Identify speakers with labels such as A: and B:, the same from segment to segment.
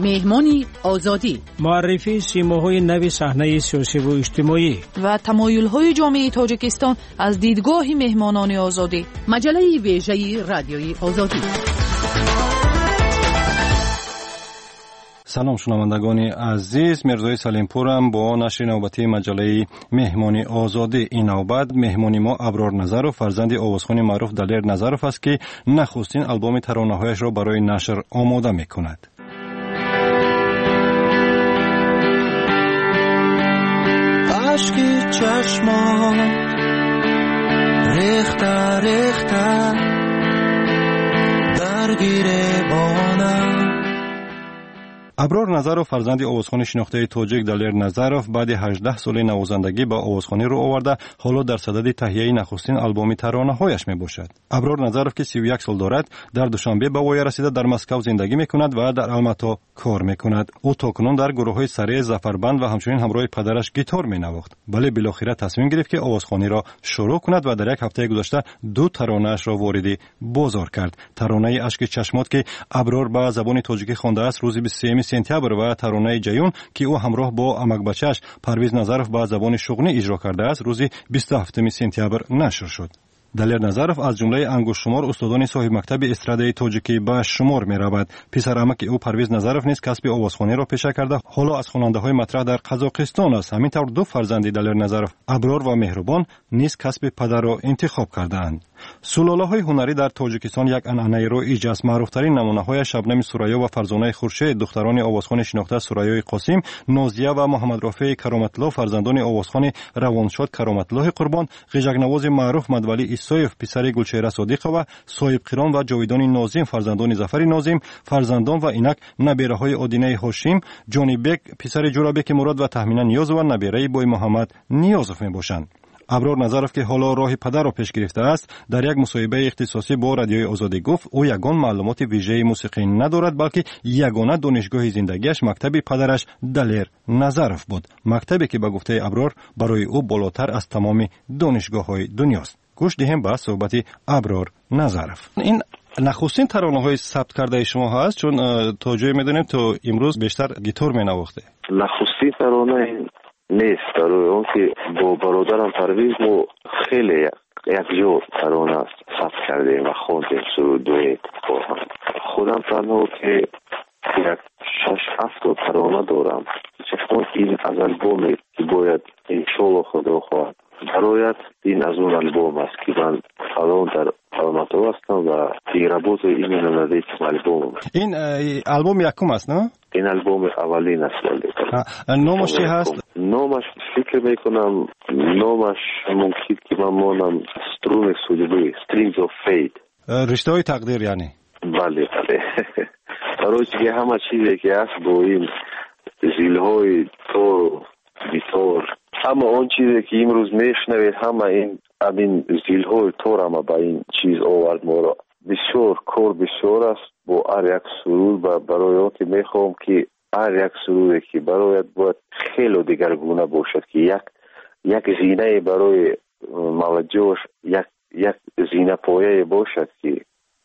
A: مهمانی آزادی،
B: معرفی سیماهای نوی صحنه سیاسی و اجتماعی
C: و تمایل‌های جامعه تاجیکستان از دیدگاه مهمانان آزادی.
A: مجله ویژه رادیوی آزادی.
D: سلام شنوندگان عزیز، مرزای سلیمپورم با نشر نوبتی مجله مهمانی آزادی. این نوبت مهمانی ما ابرار نظرов فرزند آوازخوان معروف دلیر نظرов است که نخستین آلبوم ترانه‌هایش را برای نشر آماده می‌کند.
E: عشقی چشمان ریخته ریخته درگیره بانم.
D: ابرار نظرов فرزند آوازخوان شناخته تاجیک دلیر نظرов بعد 18 سال نوازندگی با آوازخوانی رو آورده، حالا در صدد تهیه نخستین آلبوم ترانه‌هایش میباشد. ابرار نظرов که 31 سال دارد، در دوشنبه به وای رسیده در مسکو زندگی میکند و در الماتا کار میکند. او تاکنون در گروه‌های سریع زفربند و همچنین همراه پدرش گیتار مینواخت. ولی بالاخره تصمیم گرفت که آوازخوانی را شروع کند و در یک هفته گذشته 2 ترانه‌اش را وارد بازار کرد. ترانه اشک چشمات که ابرار به زبان تاجیکی خوانده است روز 23 سپتامبر و ترانه جیون که او همراه با امک بچه‌اش پرویز نظرов به زبان شغلی اجرا کرده است روز 27 سپتامبر نشر شد. دلیر نظرов از جمله انگشت شمار استادان صاحب مکتب استرادای تاجیکی به شمار می رود. پسر عمک او پرویز نظرов نیز کسب آوازخوانی را پیشه کرده، حالا از خواننده های مطرح در قزاقستان است. همینطور 2 فرزند دلیر نظرov ابرار و مهربان نیز کسب پدر را انتخاب کردند. سلاله های هنری در تاجیکستان یک عنعنه رایج است. معروفترین نمونه های شبنم سوریا و فرزانه خورشید دختران آوازخوان شناخته سوریای قاسم، نازیه و محمد رافع کرامت الله فرزندان آوازخوان روانشاد کرامت الله قربان، غیژک نواز معروف مدولی ایسایف پسر گلچهره صادقه و صاحب قران و جاویدان ناظم فرزندان ظفر ناظم، فرزندان و اینک نبیره های آدینه هاشم، جانی بک پسر جورابک مراد و تهمینه نیاز و نبیره بای محمد نیازف میباشند. ابرار نظرov که حالا راه پدر را پیش گرفته است، در یک مصاحبه اختصاصی با رادیوی آزادی گفت او یگان معلومات ویژه موسیقی ندارد، بلکه یگانه دانشگاه زندگیش مکتب پدرش دلیر نظرov بود، مکتبی که به گفته ابرار برای او بالاتر از تمام دانشگاه‌های دنیاست. گوش دهیم به صحبت ابرار نظرov. این نخستین ترانه‌های ثبت کرده شما هست، چون تا جایی می‌دونیم تو امروز بیشتر گیتار می‌نواخته.
F: نخستین ترانه نیست، در اون که با برادرم پرویز ما خیلی یک جو ترانه ثبت کردیم و خوندیم سرودوی با هم. خودم تنها که یک 6-7 ترانه دارم، چون این از البومی که باید انشالله خدا خواهد برایت این از اون البوم است که من الان در الماتا هستم و پیرابوز این نمیده البوم.
D: این البوم یکم است نه؟
F: این البوم اولین است.
D: نامش چی هست؟
F: نامش فکر میکنم نامش ممکن که من مانم سترون سوجبی Strings of Fate،
D: رشته های تقدیر یعنی.
F: بله برای که همه چیزی که هست با این زیلهای تور گیتار، همه آن چیزی که امروز میشنوید همه این زیلهای تور همه با این چیز آورد ما را. بسیار کار بسیار است با هر یک سرود و برای آن که میخوام که هر یک سرودی که برایت باید خیلی دیگرگونه باشد که یک زینه برای موجهش یک زینه پایه باشد که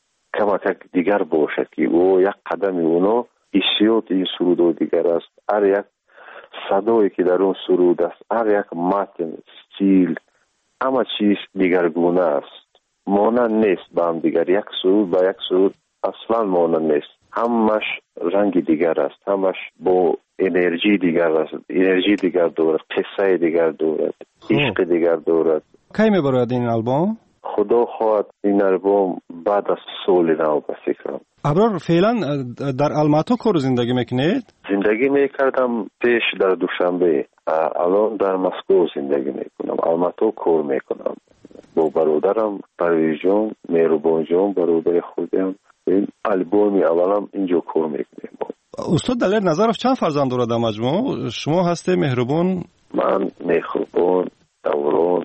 F: کمک دیگر باشد که او یک قدم اونا حسیات این سرود و دیگر است. هر یک صدایی که در اون سرود است، هر یک متن استیل همه چیز دیگرگونه است، مانند نیست با هم دیگر. یک سرود با یک سرود اصلا مانند نیست، همش رنگ دیگر است، همش با انرژی دیگر است، انرژی دیگر دارد، قصه دیگر دارد، عشق دیگر دارد.
D: کی میبرد این آلبوم؟
F: خدا خواهد این آلبوم بعد از سال نو بسیارم.
D: ابرار فعلا در الماتا کار زندگی میکنید؟
F: زندگی میکردم پیش در دوشنبه، الان در مسکو زندگی میکنم. الماتا کار میکنم با برادرم پرویز جان، مهربان جان برادر خودم. این آلبوم اولم اینجا کار میکنیم.
D: استاد دلیر نظرov چند فرزند دارد در مجموع؟ شما هستی مهربان؟
F: من مهربان، دوران،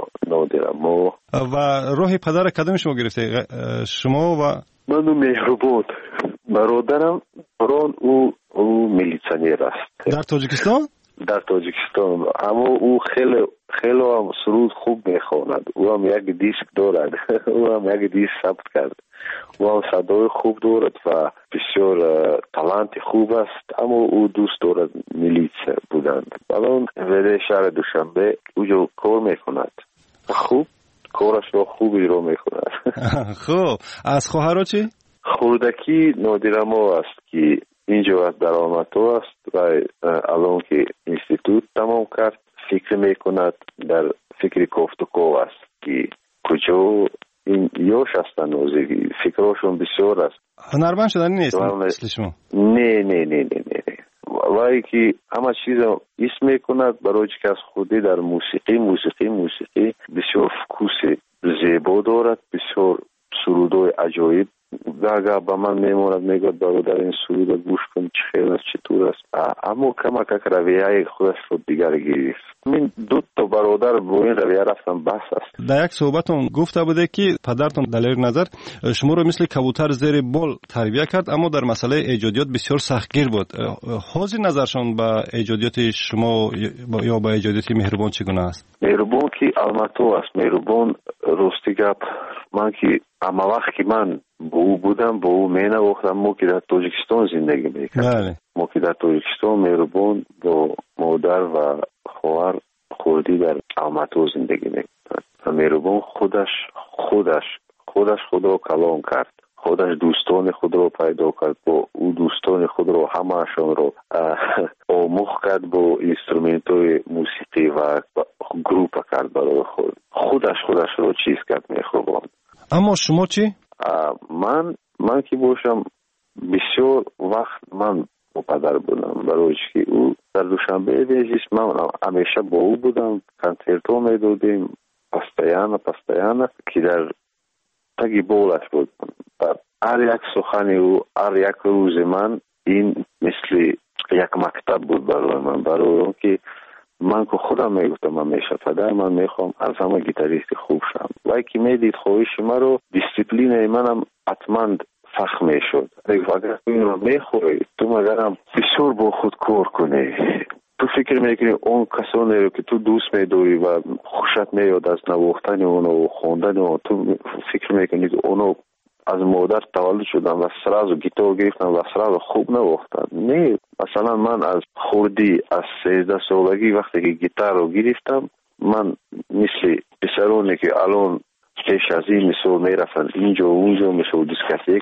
F: نادرمو.
D: و راه پدر کدام شما گرفته؟ شما و
F: من مهربان. برادرم بران او میلیسیونر است
D: در تاجیکستان.
F: در تاجیکستان، اما او خیلی هم سرود خوب میخواند. او هم یک دیسک دارد. او هم یک دیسک ثبت کرد. و صدای خوب دارد و بسیار تالنت خوب است، اما او دوست دارد میلیس بودند. الان ولی شهر دوشنبه اونجا کار میکند، خوب کارش را خوب اجرا میکند.
D: خب از خواهرها چی؟
F: خوردکی نادرما است که اینجا از درآمدها است و الان که اینستیتوت تمام کرد فکر میکند، در فکر کوفتکو است که کجا این یوش هستن وزیگی، فکرشون بسیار است.
D: هنرمند شدن نیست مثل شما؟
F: نه ولی که همه چیز اسم میکند برای که از خودی در موسیقی بسیار فکوس زیبا دارد، بسیار سرودای عجایب داگه با من میموند، میگوید برادر این سرود گوش کن چه خیلی است چطور است، اما کمک رویه خودش رو دیگر گرفت. من دو تا برادر با این رویه رفتم بس است. در
D: یک صحبتون گفته بوده که پدرتون دلیر نظر شما رو مثل کبوتر زیر بال تربیت کرد، اما در مسئله ایجادیات بسیار سختگیر بود. حاضر نظرشون با ایجادیات شما یا با ایجادیات مهربان چگونه است؟
F: مهربان که الماتو است، مهربان راستی گپ، من که اما وقت که من با او بودم با او مینه وقتم ما که در تاجیکستان زندگی میکردم، ما که در تاجیکستان مهربان با مادر و خواهر خوردی در الماتو زندگی میکردن. مهربان خودش خود را کلام کرد، خودش دوستان خود را پیدا کرد، با او دوستان خود را همه‌شان را آموخت کرد، با اینسترومنت های موسیقی و گروپ کرد برای خودش را چیز کرد میخوابان.
D: اما شما چی؟
F: من که باشم بسیار وقت من با پدر بودم، برای که او در دوشنبه بیزیست من همیشه با او بودم، کنسرت ها میدادیم پستیانه که در تگی بولش بود. هر یک سخن او، هر یک روز من این مثل یک مکتب بود برای اون که من که خودم میگفتم همیشه پدر من میخوام از همه گیتاریست خوب شم، وای که میدید خواهش من رو دیسیپلین منم حتما فخم میشد. اگر این رو میخوری تو مگرم بسیار با خود کار کنی، تو فکر میکنی اون کسانی رو که تو دوست میداری و خوشت میاد از نواختن اونو و خواندن اونو، تو فکر میکنی که اونو از مادر تولد شدن و سراز گیتار گرفتن و سراز خوب نواختن. نه، مثلا من از خوردی از 13 سالگی وقتی که گیتار رو گرفتم، من مثل پسرانی که الان پیش از این مثل میرفتن اینجا و اونجا مثل دیسکاتیک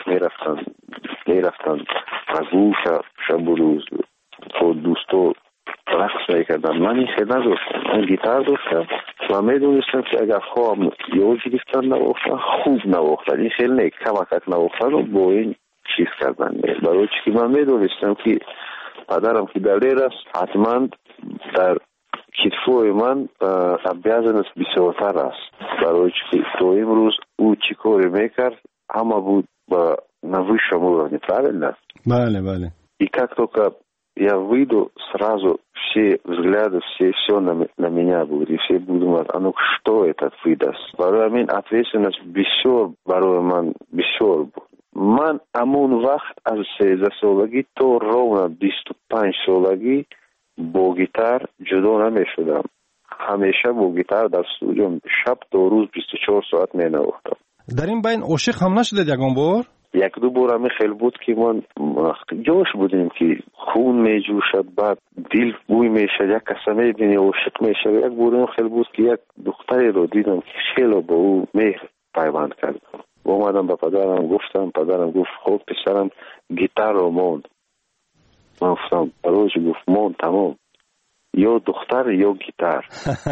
F: میرفتن از شب و روز با دوستو رقص میکردم. من این خیلی نداشتم، من گیتار داشتم و میدونستم که اگر خواهم یاد گرفتن نواختن خوب نواختن، این خیلی نه کمک نواختن رو با این چیز کردن. برای که من میدونستم که پدرم که دلیر است، حتما در کتفوی من بیازنست بسیارتر است، برای که تو امروز او چی کاری میکرد همه بود با навысшем уровне, правильно?
D: Бale.
F: И как только я выйду, сразу все взгляды, все на меня будут, и все будут думать, а ну что этот выдаст? Барой мен ответственность бисёр, барой ман бисёр буд. Ман амун вақт аз 13 солаги то ровно 25 солаги бо гитар ҷудо намешудам. ҳамеша бо гитар дар студиум шаб то рӯз 24 соат менавохтам.
D: дар ин байн ошиқ ҳам нашудед ягон бор?
F: یک-دو بار همی خیلی بود که من جوش بودیم که خون می جوشد، بعد دل بوی می شد، یک کسی می بینی عاشق می شد. یک بار خیلی بود که یک دختری رو دیدم که خیلی با او مهر پیوند کرد. اومدم به پدرم گفتم، پدرم گفت خب پسرم گیتار رو موند. من گفتم روز گفت موند تمام، یا دختر یا گیتار.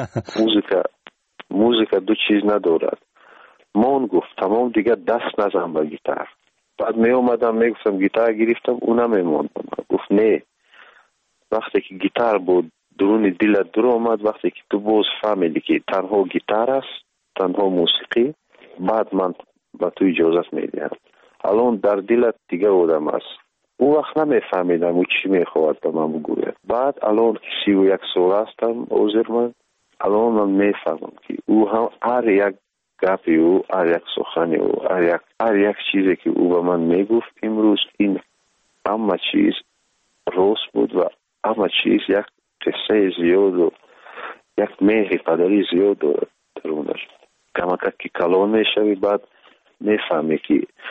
F: موزیکا دو چیز ندارد. موند گفت تمام دیگه دست نزن به گیتار. بعد می اومدم می گفتم گیتار گرفتم اونم میموندم. گفت نه، وقتی که گیتار بود درون دلت در اومد، وقتی که تو باز فهمیدی که تنها گیتار است، تنها موسیقی، بعد من به تو اجازت میدم. الان در دلت دیگه آدم است. اون وقت نمیفهمیدم او چی میخواد به من بگوید. بعد الان که 31 سال هستم عذر من، الان من میفهمم که او هم هر یک گپی او، هر یک سخنی او، هر یک چیزی که او به من میگفت امروز، این همه چیز راست بود و همه چیز یک قصه زیاد و یک مهر پدری زیاد درونش. کمک که کلان میشوی بعد میفهمی که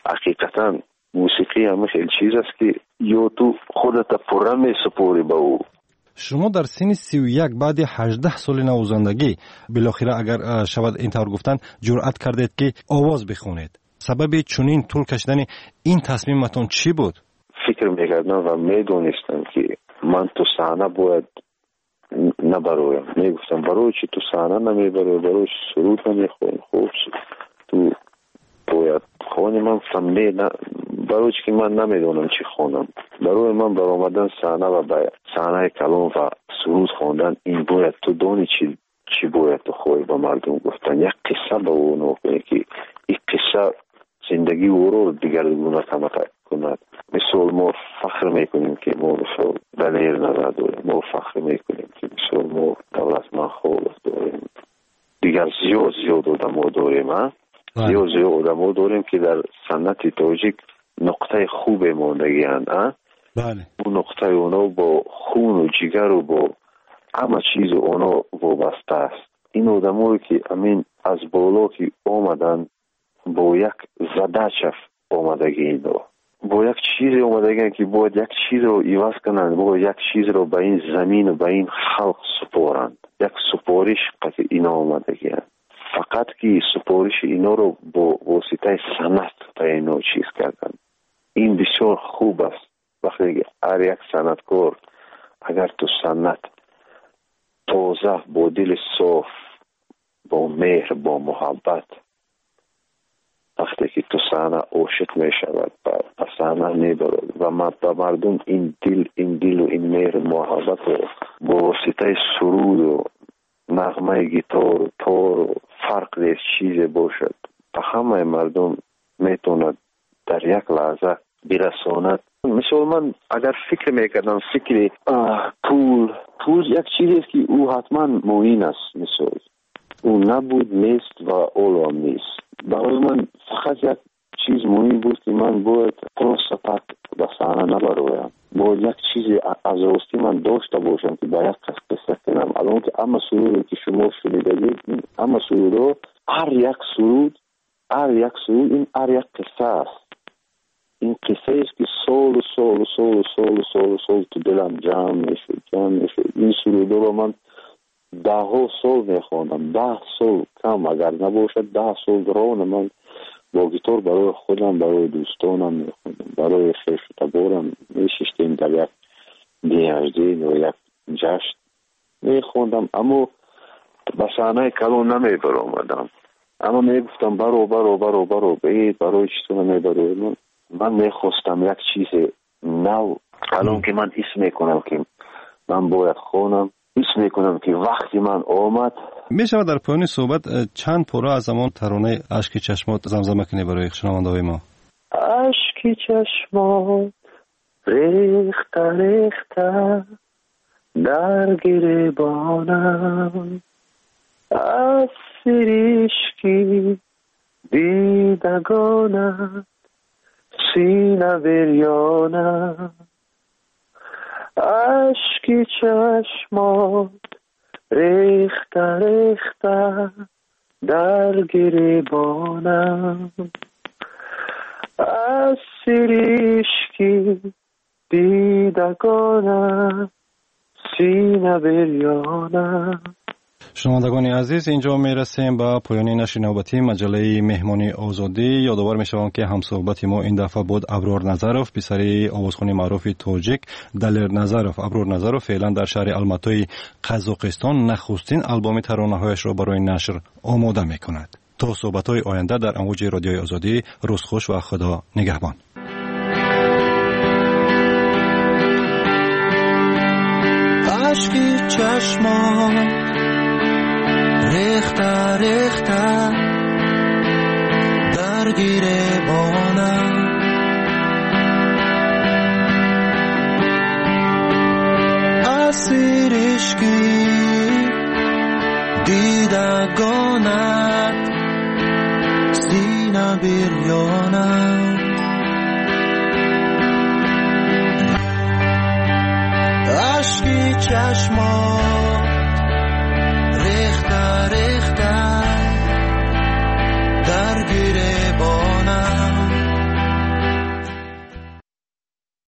F: حقیقتا موسیقی هم خیلی چیز است که یا تو خودت پره می سپوری به او.
D: شما در سن 31 بعد 18 سال نوازندگی بالاخره اگر شود اینطور گفتن جرأت کردید که آواز بخونید. سبب چنین طول کشیدن این تصمیمتون چی بود؟
F: فکر میکردم و میدونستم که من تو صحنه باید نبرویم. میگفتم برای چی تو صحنه نمیبروی، برای چی سرود نمیخونی، خوب تو باید خونی. من فهمی برای چی که من نمیدونم چی خونم. برای من برآمدن صحنه و به صحنه کلام و سرود خوندن این باید تو دانی چی باید تو خوی به مردم گفتن. یک قصه به اون کنی که این قصه زندگی او رو دیگرگونه کند. مثل ما فخر میکنیم که ما مثل دلیر نظر داریم، ما فخر میکنیم که مثل ما دولتمند خالق داریم، دیگر زیاد آدم‌ها داریم. زیاد آدم‌ها داریم که در صنعت تاجیک نقطه خوب ماندگی هستند.
D: بله.
F: اون نقطه اونا با خون و جگر و با همه چیز اونا وابسته است. این آدم‌ها که امین از بالا که آمدن با یک زدچف آمدگی اینا، با یک چیز آمدگی که باید یک چیز رو عوض کنند، باید یک چیز رو به این زمین و به این خلق سپارند. یک سپارش که اینا آمدگی هست. فقط که سپارش اینا رو با واسطه سنت به اینا چیز کردن. این بسیار خوب است. وقتی هر یک صنعتکار اگر تو صنعت تازه با دل صاف، با مهر، با محبت، وقتی که تو صحنه عاشق می شود و صحنه می برد و مردم این دل و این مهر محبت رو با واسطه سرود و نغمه گیتار و تار و فرق دیز چیز باشد و همه مردم میتوند در یک لحظه برساند. مثل من اگر فکر میکردم فکر پول یک چیزی است که او حتما معین است. مثل او نبود، نیست و اولو هم نیست. برای من فقط یک چیز مهم بود که من باید پروسپک به صحنه نبرویم. باید یک چیز از راستی من داشته باشم که به یک کس قصه کنم. الان که اما سرودی که شما شنیدید، اما سرودها، هر یک سرود این هر یک قصه است. این قصه است که سال تو دلم جمع میشه. این سرودها رو من 10 سال میخواندم. 10 سال کم اگر نباشد 10 سال ران من با گیتار برای خودم، برای دوستانم میخوندم، برای خیش و تبارم میششتیم در یک دیهجدین و یک جشن میخوندم. اما به صحنه کلام نمیبرآمدم. اما میگفتم برو بید برای چطور نمیبرو. من میخواستم یک چیز نو. الان که من حس میکنم که من باید خونم، حس میکنم که وقتی من آمد.
D: میشود در پایان صحبت چند پاره از زمان ترانه اشک چشمات زمزمه کنی برای شنونده های ما؟
F: اشک چشمات ریخته در گریبانم، از سریشکی دیدگانم، سینه بریانم. اشک چشمات ریخته در گریبانم، از سریشکی دیدگانم، سینه بریانم.
D: شنوندگان عزیز، اینجا میرسیم به پایان نشر نوبتی مجله مهمانی آزادی. یادآور میشوم که همصحبت ما این دفعه بود ابرار نظروف، پسر آوازخوان معروف تاجیک دلیر نظروف. ابرار نظروف فعلا در شهر الماتای قزاقستان نخستین آلبوم ترانه‌هایش را برای نشر آماده میکند. تا صحبت‌های آینده در امواج رادیوی آزادی، روز خوش و خدا نگهبان.
E: اشکی چشمان ریخته در گریبانم، اسیر عشقی دیدگانت، سینه بریانم. اشکی چشمان